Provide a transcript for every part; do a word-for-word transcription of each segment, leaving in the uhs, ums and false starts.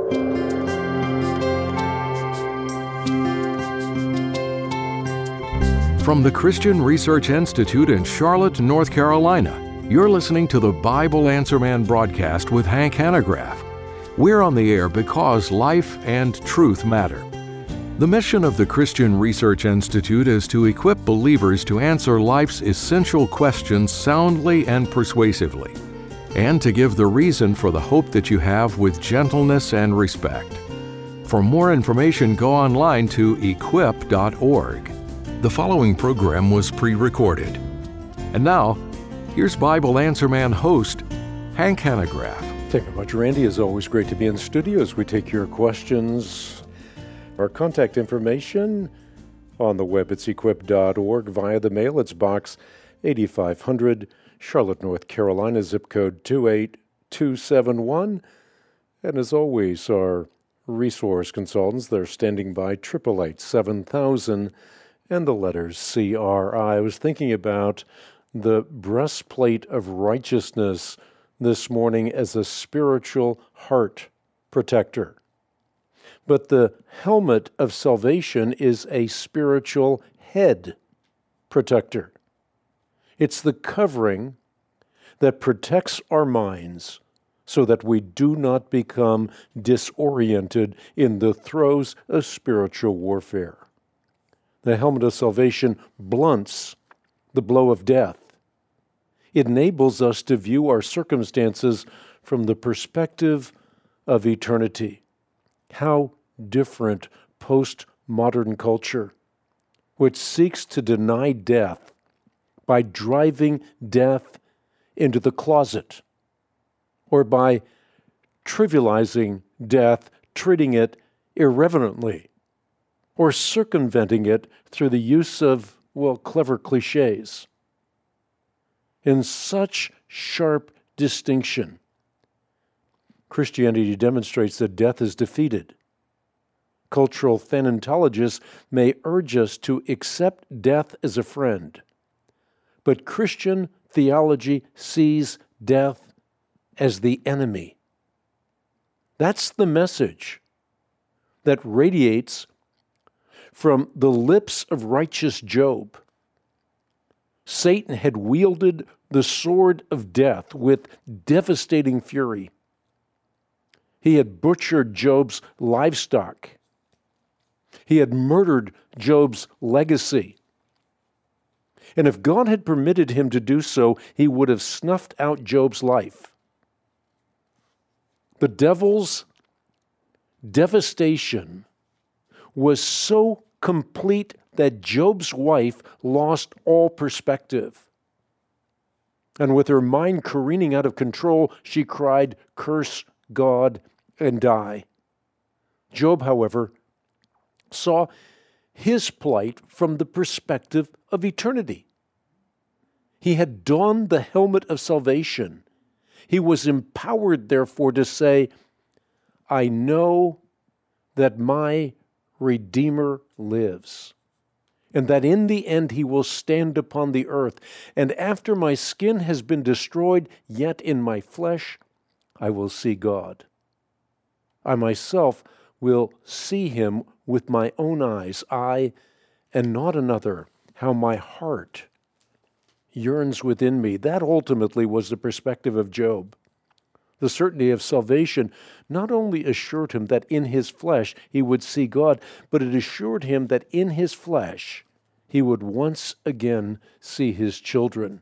From the Christian Research Institute in Charlotte, North Carolina, you're listening to the Bible Answer Man broadcast with Hank Hanegraaff. We're on the air because life and truth matter. The mission of the Christian Research Institute is to equip believers to answer life's essential questions soundly and persuasively, and to give the reason for the hope that you have with gentleness and respect. For more information, go online to equip dot org. The following program was pre-recorded. And now, here's Bible Answer Man host, Hank Hanegraaff. Thank you very much, Randy. It's always great to be in the studio as we take your questions. Our contact information on the web, it's equip dot org. Via the mail, it's Box eighty-five hundred, Charlotte, North Carolina, zip code two eight two seven one. And as always, our resource consultants, they're standing by, eight eight eight, seven thousand, and the letters C R I. I was thinking about the breastplate of righteousness this morning as a spiritual heart protector. But the helmet of salvation is a spiritual head protector. It's the covering that protects our minds so that we do not become disoriented in the throes of spiritual warfare. The helmet of salvation blunts the blow of death. It enables us to view our circumstances from the perspective of eternity. How different postmodern culture, which seeks to deny death by driving death into the closet, or by trivializing death, treating it irreverently, or circumventing it through the use of, well, clever cliches. In such sharp distinction, Christianity demonstrates that death is defeated. Cultural thanatologists may urge us to accept death as a friend, but Christian theology sees death as the enemy. That's the message that radiates from the lips of righteous Job. Satan had wielded the sword of death with devastating fury. He had butchered Job's livestock. He had murdered Job's legacy. And if God had permitted him to do so, he would have snuffed out Job's life. The devil's devastation was so complete that Job's wife lost all perspective. And with her mind careening out of control, she cried, "Curse God and die." Job, however, saw his plight from the perspective of eternity. He had donned the helmet of salvation. He was empowered, therefore, to say, "I know that my Redeemer lives, and that in the end he will stand upon the earth. And after my skin has been destroyed, yet in my flesh I will see God. I myself will see him with my own eyes, I and not another. How my heart yearns within me." That ultimately was the perspective of Job. The certainty of salvation not only assured him that in his flesh he would see God, but it assured him that in his flesh he would once again see his children.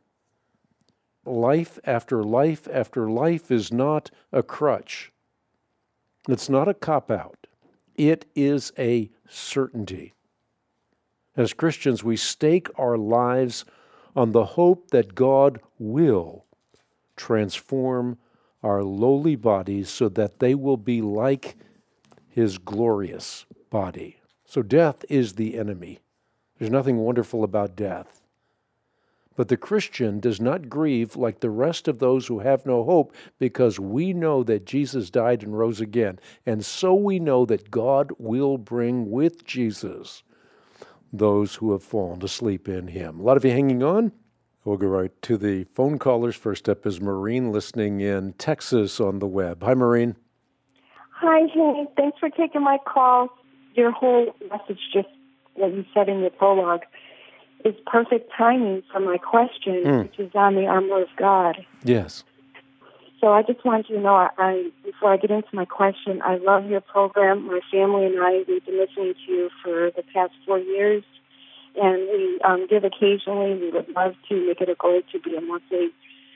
Life after life after life is not a crutch. It's not a cop-out. It is a certainty. As Christians, we stake our lives on the hope that God will transform our lowly bodies so that they will be like his glorious body. So death is the enemy. There's nothing wonderful about death. But the Christian does not grieve like the rest of those who have no hope, because we know that Jesus died and rose again. And so we know that God will bring with Jesus those who have fallen asleep in him. A lot of you hanging on? We'll go right to the phone callers. First up is Maureen, listening in Texas on the web. Hi, Maureen. Hi, Hank. Thanks for taking my call. Your whole message, just what you said in your prologue, is perfect timing for my question, mm. which is on the armor of God. Yes. So I just wanted you to know, I, I, before I get into my question, I love your program. My family and I, we've been listening to you for the past four years, and we um, give occasionally. We would love to make it a goal to be a monthly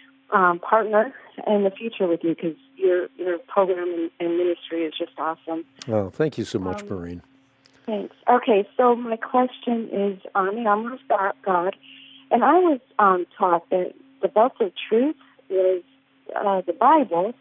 um, partner in the future with you, because your your program and, and ministry is just awesome. Oh, thank you so much, um, Maureen. Thanks. Okay, so my question is on the armor of God, and I was um, taught that the belt of truth is uh, the Bible,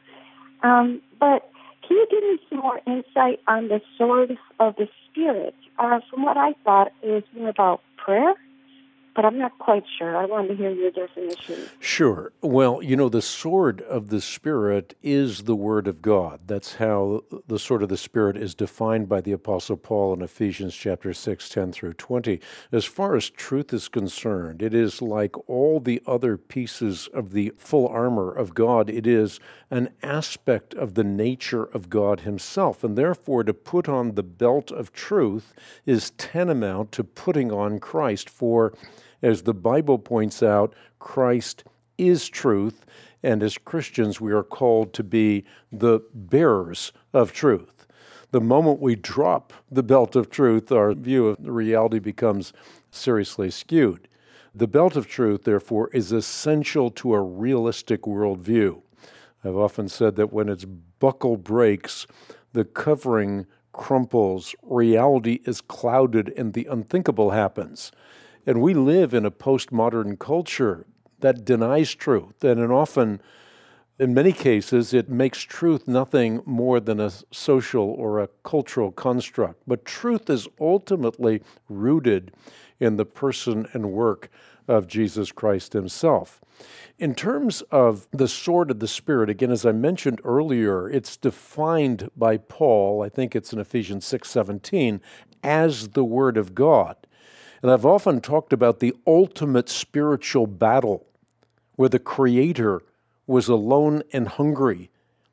um, but can you give me some more insight on the sword of the Spirit? Uh, from what I thought, it was more about prayer, but I'm not quite sure. I wanted to hear your definition. Sure. Well, you know, the sword of the Spirit is the Word of God. That's how the sword of the Spirit is defined by the Apostle Paul in Ephesians chapter six, ten through twenty. As far as truth is concerned, it is like all the other pieces of the full armor of God. It is an aspect of the nature of God himself, and therefore to put on the belt of truth is tantamount to putting on Christ, for as the Bible points out, Christ is truth, and as Christians we are called to be the bearers of truth. The moment we drop the belt of truth, our view of reality becomes seriously skewed. The belt of truth, therefore, is essential to a realistic worldview. I've often said that when its buckle breaks, the covering crumples, reality is clouded, and the unthinkable happens. And we live in a postmodern culture that denies truth, and in often, in many cases, it makes truth nothing more than a social or a cultural construct. But truth is ultimately rooted in the person and work of Jesus Christ himself. In terms of the sword of the Spirit, again, as I mentioned earlier, it's defined by Paul, I think it's in Ephesians six seventeen, as the Word of God. And I've often talked about the ultimate spiritual battle where the Creator was alone and hungry,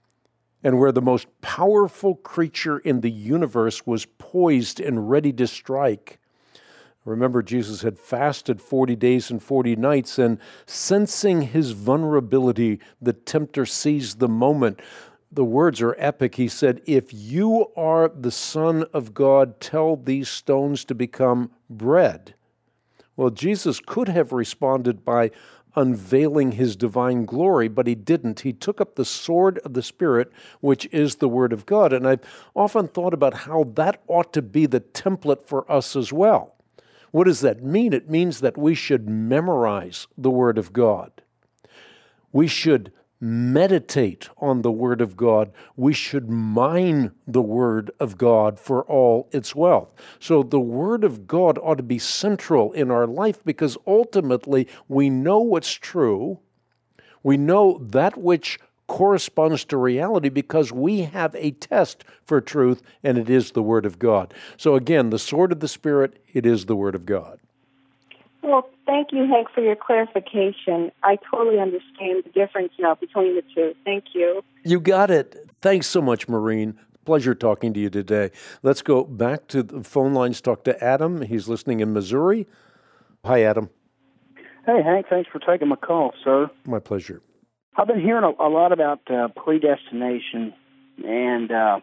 and where the most powerful creature in the universe was poised and ready to strike. Remember, Jesus had fasted forty days and forty nights, and sensing his vulnerability, the tempter seized the moment. The words are epic. He said, "If you are the Son of God, tell these stones to become bread." Well, Jesus could have responded by unveiling his divine glory, but he didn't. He took up the sword of the Spirit, which is the Word of God. And I've often thought about how that ought to be the template for us as well. What does that mean? It means that we should memorize the Word of God. We should meditate on the Word of God. We should mine the Word of God for all its wealth. So the Word of God ought to be central in our life, because ultimately we know what's true. We know that which corresponds to reality because we have a test for truth, and it is the Word of God. So again, the sword of the Spirit, it is the Word of God. Well, thank you, Hank, for your clarification. I totally understand the difference now between the two. Thank you. You got it. Thanks so much, Maureen. Pleasure talking to you today. Let's go back to the phone lines, talk to Adam. He's listening in Missouri. Hi, Adam. Hey, Hank. Thanks for taking my call, sir. My pleasure. I've been hearing a, a lot about uh, predestination, and uh,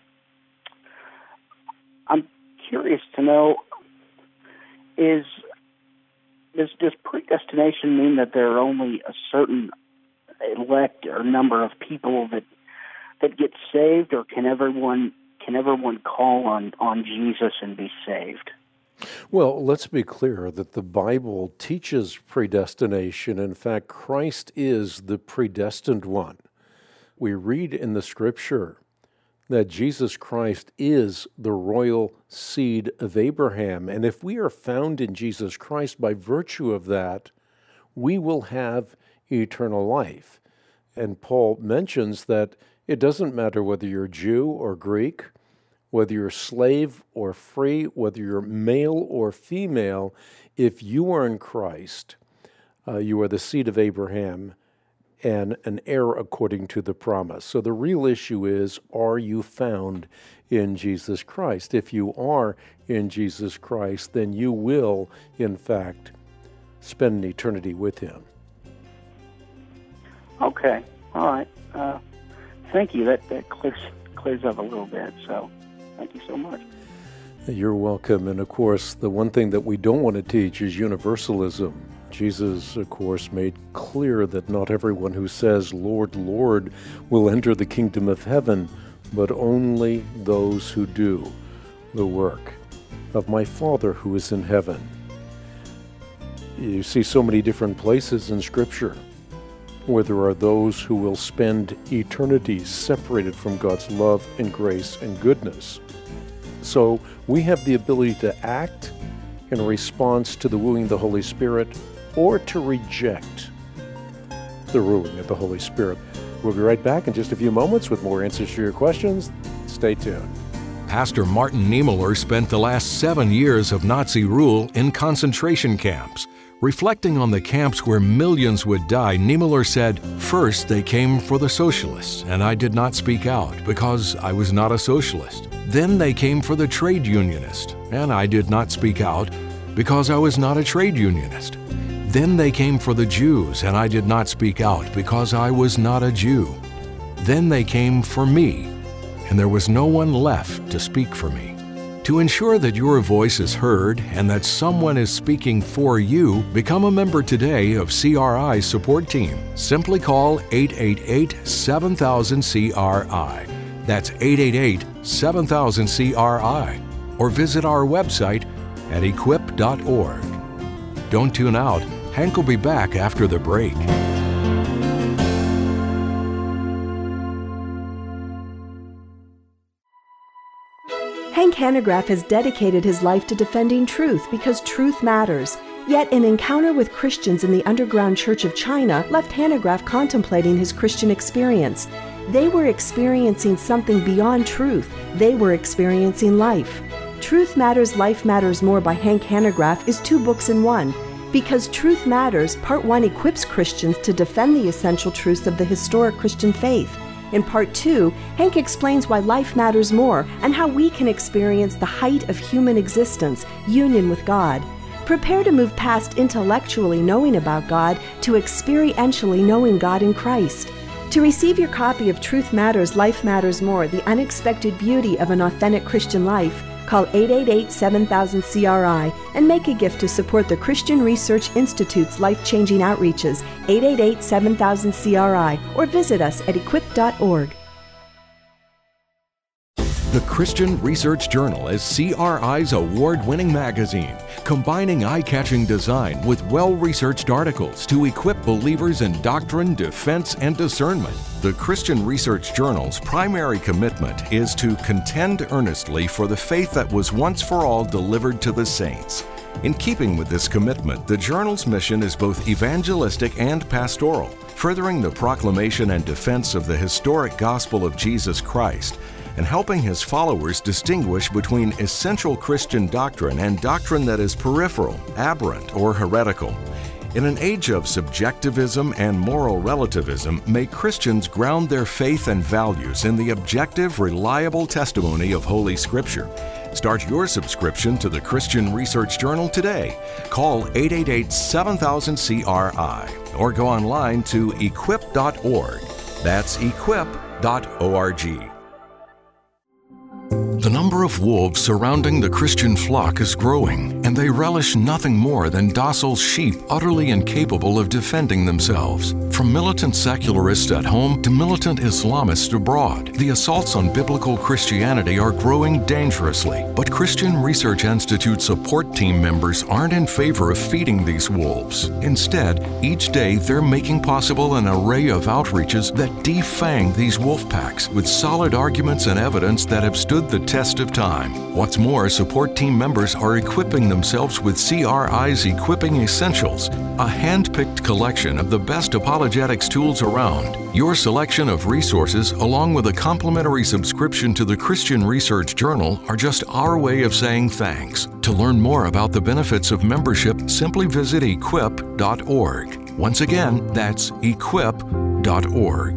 I'm curious to know, is does, does predestination mean that there are only a certain elect or number of people that that get saved, or can everyone can everyone call on, on Jesus and be saved? Well, let's be clear that the Bible teaches predestination. In fact, Christ is the predestined one. We read in the Scripture that Jesus Christ is the royal seed of Abraham. And if we are found in Jesus Christ, by virtue of that, we will have eternal life. And Paul mentions that it doesn't matter whether you're Jew or Greek, whether you're slave or free, whether you're male or female, if you are in Christ, uh, you are the seed of Abraham, and an heir according to the promise. So the real issue is, are you found in Jesus Christ? If you are in Jesus Christ, then you will, in fact, spend an eternity with him. Okay, all right. Uh, thank you. That, that clears, clears up a little bit, so thank you so much. You're welcome. And of course, the one thing that we don't want to teach is universalism. Jesus, of course, made clear that not everyone who says, Lord, Lord, will enter the kingdom of heaven, but only those who do the work of my Father who is in heaven. You see so many different places in Scripture where there are those who will spend eternity separated from God's love and grace and goodness. So we have the ability to act in response to the wooing of the Holy Spirit, or to reject the ruling of the Holy Spirit. We'll be right back in just a few moments with more answers to your questions. Stay tuned. Pastor Martin Niemöller spent the last seven years of Nazi rule in concentration camps. Reflecting on the camps where millions would die, Niemöller said, "First, they came for the socialists, and I did not speak out because I was not a socialist. Then they came for the trade unionist, and I did not speak out because I was not a trade unionist. Then they came for the Jews, and I did not speak out because I was not a Jew. Then they came for me, and there was no one left to speak for me." To ensure that your voice is heard and that someone is speaking for you, become a member today of C R I's support team. Simply call eight eight eight, seven thousand, C R I. That's eight eight eight, seven thousand, C R I. Or visit our website at equip dot org. Don't tune out. Hank will be back after the break. Hank Hanegraaff has dedicated his life to defending truth because truth matters. Yet an encounter with Christians in the underground Church of China left Hanegraaff contemplating his Christian experience. They were experiencing something beyond truth. They were experiencing life. Truth Matters, Life Matters More by Hank Hanegraaff is two books in one. Because Truth Matters, Part one equips Christians to defend the essential truths of the historic Christian faith. In Part two, Hank explains why life matters more and how we can experience the height of human existence, union with God. Prepare to move past intellectually knowing about God to experientially knowing God in Christ. To receive your copy of Truth Matters, Life Matters More, The Unexpected Beauty of an Authentic Christian Life, call eight eight eight, seven thousand, C R I and make a gift to support the Christian Research Institute's life-changing outreaches, eight eight eight, seven thousand, C R I, or visit us at equip dot org. The Christian Research Journal is C R I's award-winning magazine, combining eye-catching design with well-researched articles to equip believers in doctrine, defense, and discernment. The Christian Research Journal's primary commitment is to contend earnestly for the faith that was once for all delivered to the saints. In keeping with this commitment, the journal's mission is both evangelistic and pastoral, furthering the proclamation and defense of the historic gospel of Jesus Christ, and helping his followers distinguish between essential Christian doctrine and doctrine that is peripheral, aberrant, or heretical. In an age of subjectivism and moral relativism, may Christians ground their faith and values in the objective, reliable testimony of Holy Scripture. Start your subscription to the Christian Research Journal today. Call eight eight eight, seven thousand, C R I or go online to equip dot org. That's equip dot org. The number of wolves surrounding the Christian flock is growing, and they relish nothing more than docile sheep utterly incapable of defending themselves. From militant secularists at home to militant Islamists abroad, the assaults on biblical Christianity are growing dangerously. But Christian Research Institute support team members aren't in favor of feeding these wolves. Instead, each day they're making possible an array of outreaches that defang these wolf packs with solid arguments and evidence that have stood the test of time. What's more, support team members are equipping themselves with C R I's Equipping Essentials, a hand-picked collection of the best apologetics tools around. Your selection of resources, along with a complimentary subscription to the Christian Research Journal, are just our way of saying thanks. To learn more about the benefits of membership, simply visit equip dot org. Once again, that's equip dot org.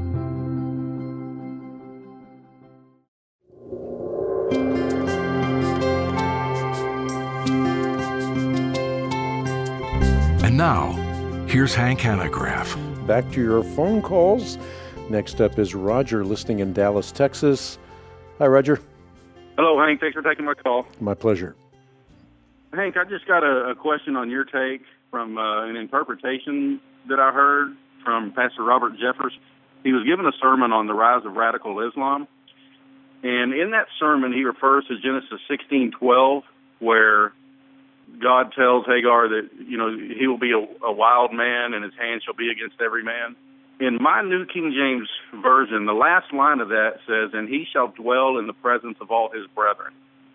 And now, here's Hank Hanegraaff. Back to your phone calls. Next up is Roger, listening in Dallas, Texas. Hi, Roger. Hello, Hank. Thanks for taking my call. My pleasure. Hank, I just got a, a question on your take from uh, an interpretation that I heard from Pastor Robert Jeffers. He was given a sermon on the rise of radical Islam. And in that sermon, he refers to Genesis sixteen twelve, where God tells Hagar that, you know, he will be a, a wild man and his hand shall be against every man. In my New King James Version, the last line of that says, and he shall dwell in the presence of all his brethren.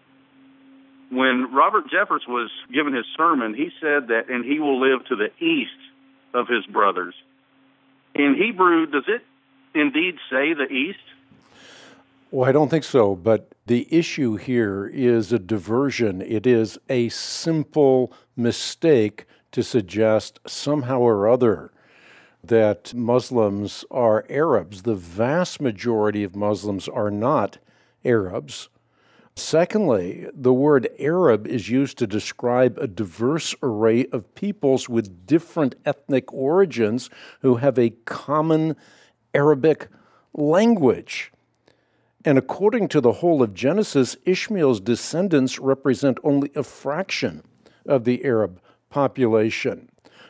When Robert Jeffers was given his sermon, he said that, and he will live to the east of his brothers. In Hebrew, does it indeed say the east? Well, I don't think so, but the issue here is a diversion. It is a simple mistake to suggest somehow or other that Muslims are Arabs. The vast majority of Muslims are not Arabs. Secondly, the word Arab is used to describe a diverse array of peoples with different ethnic origins who have a common Arabic language. And according to the whole of Genesis, Ishmael's descendants represent only a fraction of the Arab population.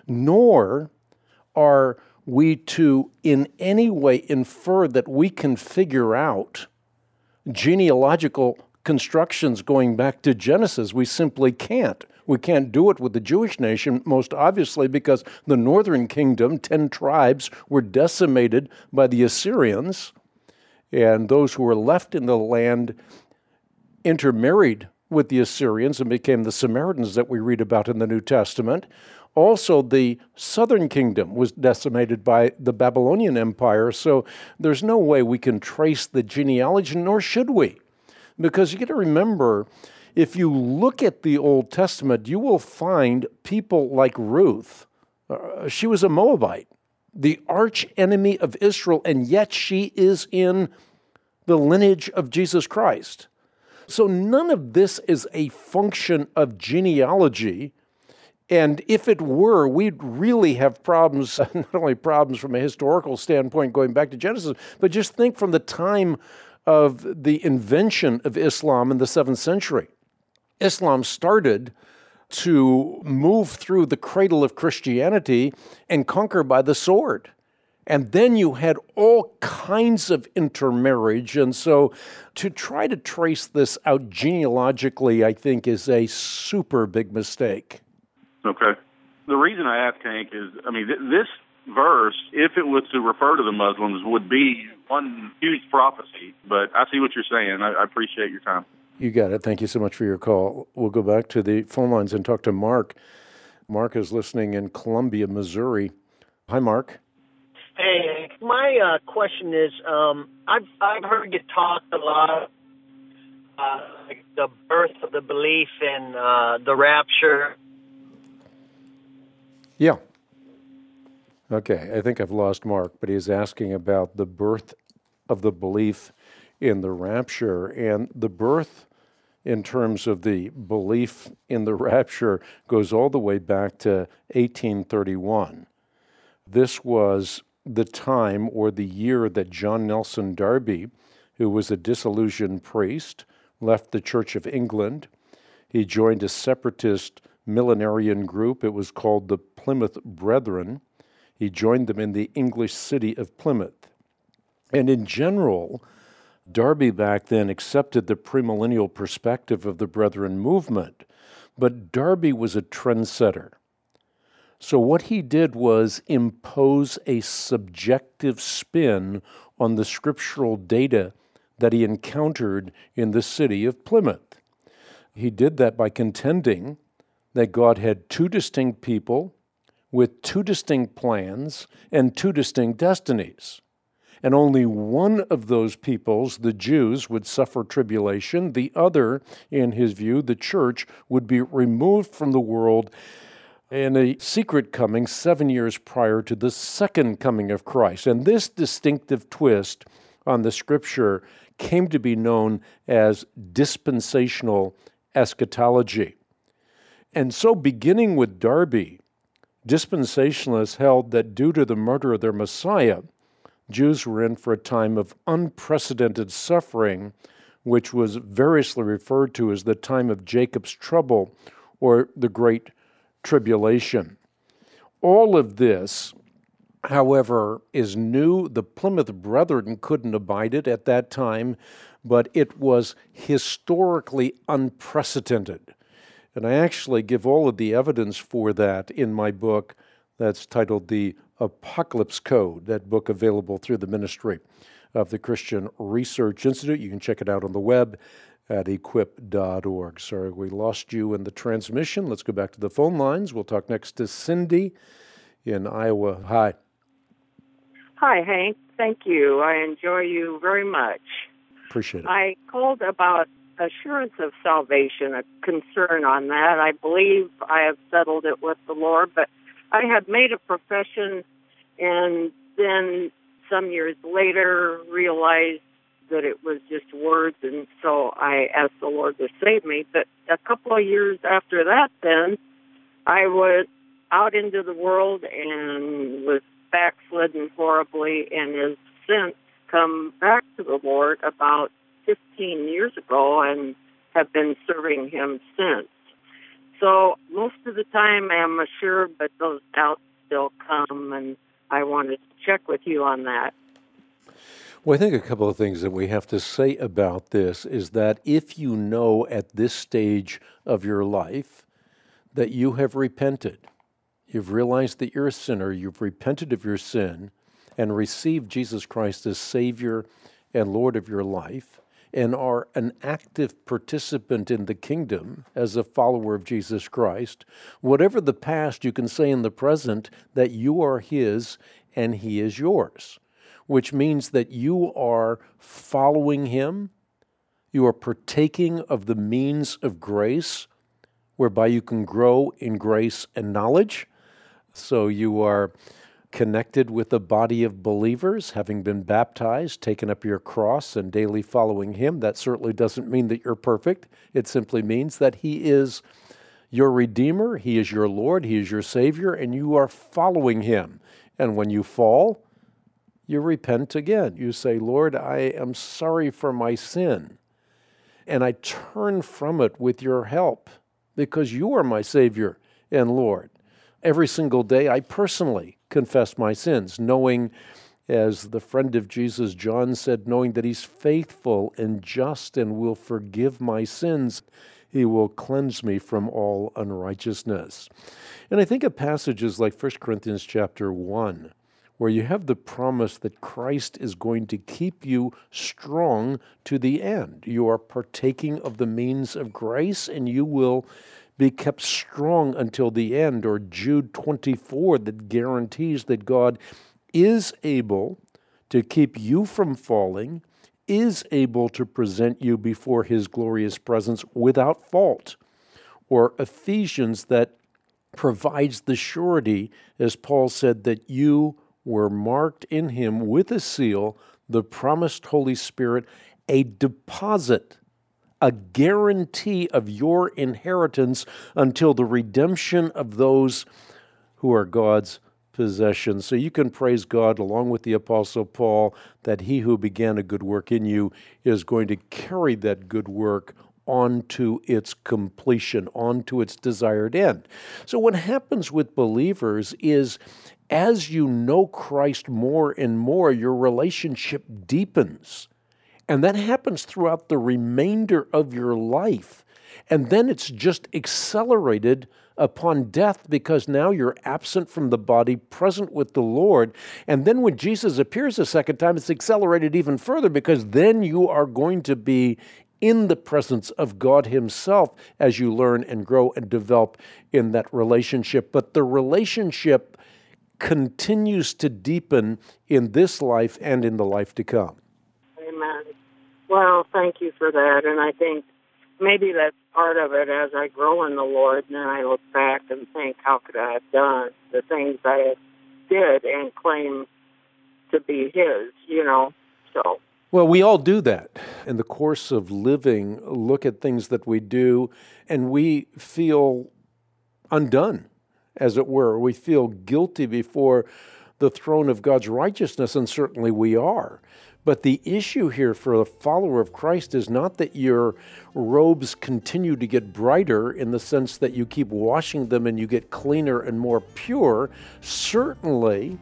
Nor are we to in any way infer that we can figure out genealogical constructions going back to Genesis. We simply can't. We can't do it with the Jewish nation, most obviously because the northern kingdom, ten tribes, were decimated by the Assyrians. And those who were left in the land intermarried with the Assyrians and became the Samaritans that we read about in the New Testament. Also, the southern kingdom was decimated by the Babylonian Empire, so there's no way we can trace the genealogy, nor should we. Because you got to remember, if you look at the Old Testament, you will find people like Ruth. Uh, she was a Moabite, the arch enemy of Israel, and yet she is in the lineage of Jesus Christ. So none of this is a function of genealogy. And if it were, we'd really have problems, not only problems from a historical standpoint going back to Genesis, but just think from the time of the invention of Islam in the seventh century. Islam started to move through the cradle of Christianity and conquer by the sword. And then you had all kinds of intermarriage. And so to try to trace this out genealogically, I think, is a super big mistake. Okay. The reason I ask, Hank, is, I mean, th- this verse, if it was to refer to the Muslims, would be one huge prophecy. But I see what you're saying. I, I appreciate your time. You got it. Thank you so much for your call. We'll go back to the phone lines and talk to Mark. Mark is listening in Columbia, Missouri. Hi, Mark. Hey, my uh, question is, um, I've I've heard you talk a lot uh, like the birth of the belief in uh, the rapture. Yeah. Okay, I think I've lost Mark, but he's asking about the birth of the belief in the rapture. And the birth in terms of the belief in the rapture goes all the way back to eighteen thirty-one. This was the time or the year that John Nelson Darby, who was a disillusioned priest, left the Church of England. He joined a separatist millenarian group. It was called the Plymouth Brethren. He joined them in the English city of Plymouth. And in general, Darby back then accepted the premillennial perspective of the Brethren movement, but Darby was a trendsetter. So what he did was impose a subjective spin on the scriptural data that he encountered in the city of Plymouth. He did that by contending that God had two distinct people with two distinct plans and two distinct destinies. And only one of those peoples, the Jews, would suffer tribulation. The other, in his view, the church, would be removed from the world and a secret coming seven years prior to the second coming of Christ. And this distinctive twist on the Scripture came to be known as dispensational eschatology. And so, beginning with Darby, dispensationalists held that due to the murder of their Messiah, Jews were in for a time of unprecedented suffering, which was variously referred to as the time of Jacob's trouble or the Great Tribulation. All of this, however, is new. The Plymouth Brethren couldn't abide it at that time, but it was historically unprecedented. And I actually give all of the evidence for that in my book that's titled The Apocalypse Code, that book available through the ministry of the Christian Research Institute. You can check it out on the web at equip dot org. Sorry, we lost you in the transmission. Let's go back to the phone lines. We'll talk next to Cindy in Iowa. Hi. Hi, Hank. Thank you. I enjoy you very much. Appreciate it. I called about assurance of salvation, a concern on that. I believe I have settled it with the Lord, but I had made a profession and then some years later realized that it was just words, and so I asked the Lord to save me. But a couple of years after that, then, I was out into the world and was backslidden horribly and has since come back to the Lord about fifteen years ago and have been serving Him since. So most of the time I'm assured, but those doubts still come, and I wanted to check with you on that. Well, I think a couple of things that we have to say about this is that if you know at this stage of your life that you have repented, you've realized that you're a sinner, you've repented of your sin, and received Jesus Christ as Savior and Lord of your life, and are an active participant in the kingdom as a follower of Jesus Christ, whatever the past, you can say in the present that you are His and He is yours, which means that you are following Him, you are partaking of the means of grace, whereby you can grow in grace and knowledge. So you are connected with a body of believers, having been baptized, taken up your cross, and daily following Him. That certainly doesn't mean that you're perfect. It simply means that He is your Redeemer, He is your Lord, He is your Savior, and you are following Him. And when you fall, you repent again. You say, Lord, I am sorry for my sin, and I turn from it with your help, because you are my Savior and Lord. Every single day, I personally confess my sins, knowing, as the friend of Jesus, John, said, knowing that He's faithful and just and will forgive my sins. He will cleanse me from all unrighteousness. And I think of passages like First Corinthians chapter one, where you have the promise that Christ is going to keep you strong to the end. You are partaking of the means of grace, and you will be kept strong until the end. Or Jude twenty-four, that guarantees that God is able to keep you from falling, is able to present you before His glorious presence without fault. Or Ephesians, that provides the surety, as Paul said, that you were marked in Him with a seal, the promised Holy Spirit, a deposit, a guarantee of your inheritance until the redemption of those who are God's possession. So you can praise God along with the Apostle Paul that He who began a good work in you is going to carry that good work on to its completion, on to its desired end. So what happens with believers is, as you know Christ more and more, your relationship deepens. And that happens throughout the remainder of your life. And then it's just accelerated upon death, because now you're absent from the body, present with the Lord. And then when Jesus appears a second time, it's accelerated even further, because then you are going to be in the presence of God Himself as you learn and grow and develop in that relationship. But the relationship continues to deepen in this life and in the life to come. Amen. Well, thank you for that. And I think maybe that's part of it as I grow in the Lord, and then I look back and think, how could I have done the things I did and claim to be His, you know, so. Well, we all do that in the course of living, look at things that we do, and we feel undone, as it were. We feel guilty before the throne of God's righteousness, and certainly we are. But the issue here for a follower of Christ is not that your robes continue to get brighter in the sense that you keep washing them and you get cleaner and more pure. Certainly,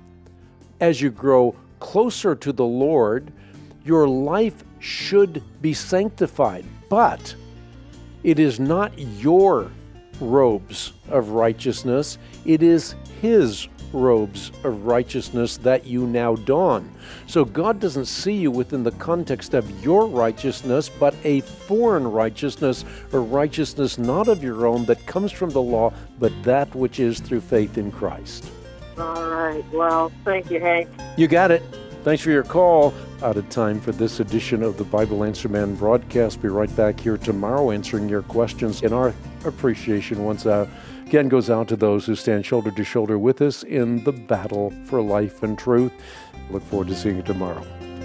as you grow closer to the Lord, your life should be sanctified. But it is not your robes of righteousness, it is His robes of righteousness that you now don. So God doesn't see you within the context of your righteousness, but a foreign righteousness, or righteousness not of your own that comes from the law, but that which is through faith in Christ. All right. Well, thank you, Hank. You got it. Thanks for your call. Out of time for this edition of the Bible Answer Man broadcast. Be right back here tomorrow answering your questions. And our appreciation once out again goes out to those who stand shoulder to shoulder with us in the battle for life and truth. Look forward to seeing you tomorrow.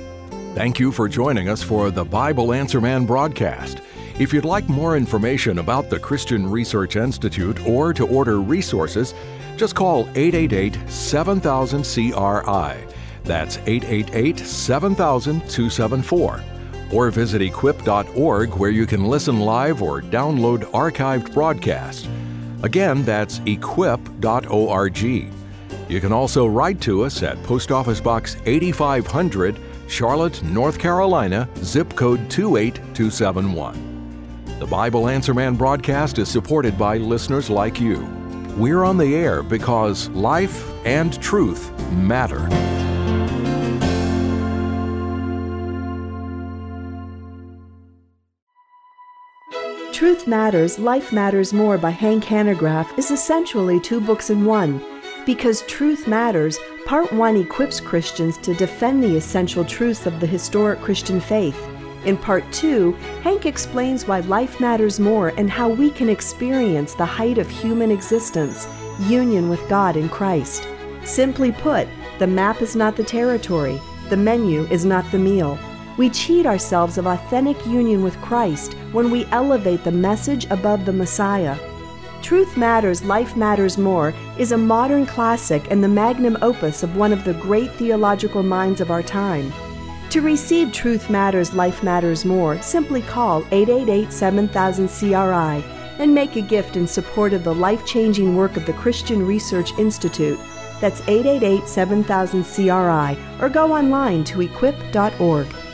Thank you for joining us for the Bible Answer Man broadcast. If you'd like more information about the Christian Research Institute or to order resources, just call eight eight eight, seven thousand, C R I. That's eight eight eight, seven thousand, two seven four. Or visit equip dot org, where you can listen live or download archived broadcasts. Again, that's equip dot org. You can also write to us at Post Office Box eighty-five hundred, Charlotte, North Carolina, zip code two eight two seven one. The Bible Answer Man broadcast is supported by listeners like you. We're on the air because life and truth matter. Truth Matters, Life Matters More by Hank Hanegraaff is essentially two books in one. Because Truth Matters, Part one equips Christians to defend the essential truths of the historic Christian faith. In Part two, Hank explains why life matters more and how we can experience the height of human existence, union with God in Christ. Simply put, the map is not the territory, the menu is not the meal. We cheat ourselves of authentic union with Christ when we elevate the message above the Messiah. Truth Matters, Life Matters More is a modern classic and the magnum opus of one of the great theological minds of our time. To receive Truth Matters, Life Matters More, simply call eight eight eight, seven thousand, C R I and make a gift in support of the life-changing work of the Christian Research Institute. That's eight eight eight, seven thousand, C R I, or go online to equip dot org.